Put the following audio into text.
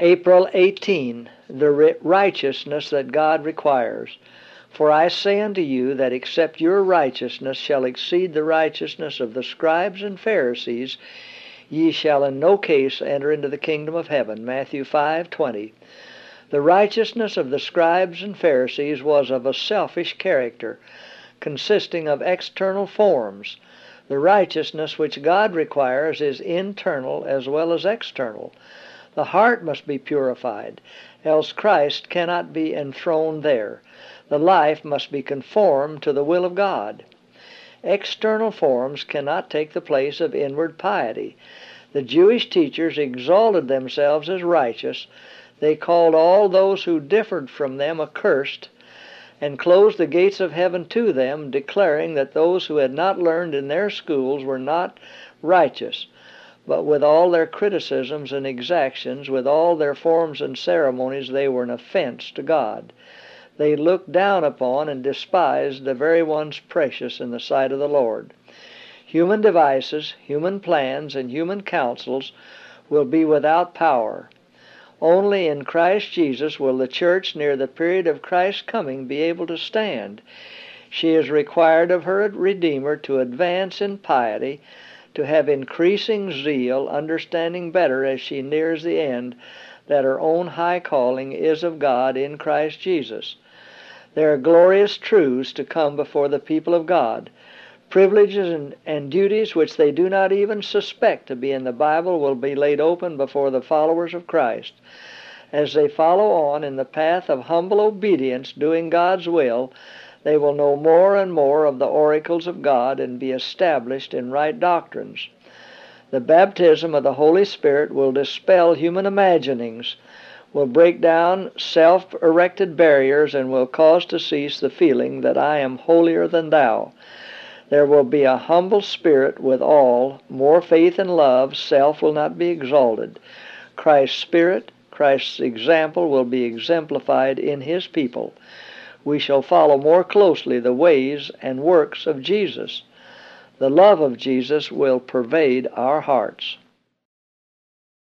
April 18, the righteousness that God requires. For I say unto you that except your righteousness shall exceed the righteousness of the scribes and Pharisees, ye shall in no case enter into the kingdom of heaven. Matthew 5:20. The righteousness of the scribes and Pharisees was of a selfish character, consisting of external forms. The righteousness which God requires is internal as well as external. The heart must be purified, else Christ cannot be enthroned there. The life must be conformed to the will of God. External forms cannot take the place of inward piety. The Jewish teachers exalted themselves as righteous. They called all those who differed from them accursed, and closed the gates of heaven to them, declaring that those who had not learned in their schools were not righteous. But with all their criticisms and exactions, with all their forms and ceremonies, they were an offense to God. They looked down upon and despised the very ones precious in the sight of the Lord. Human devices, human plans, and human counsels will be without power. Only in Christ Jesus will the church near the period of Christ's coming be able to stand. She is required of her Redeemer to advance in piety, to have increasing zeal, understanding better as she nears the end that her own high calling is of God in Christ Jesus. There are glorious truths to come before the people of God. Privileges and duties which they do not even suspect to be in the Bible will be laid open before the followers of Christ. As they follow on in the path of humble obedience, doing God's will, they will know more and more of the oracles of God and be established in right doctrines. The baptism of the Holy Spirit will dispel human imaginings, will break down self-erected barriers, and will cause to cease the feeling that I am holier than thou. There will be a humble spirit with all, more faith and love. Self will not be exalted. Christ's Spirit, Christ's example will be exemplified in His people. We shall follow more closely the ways and works of Jesus. The love of Jesus will pervade our hearts.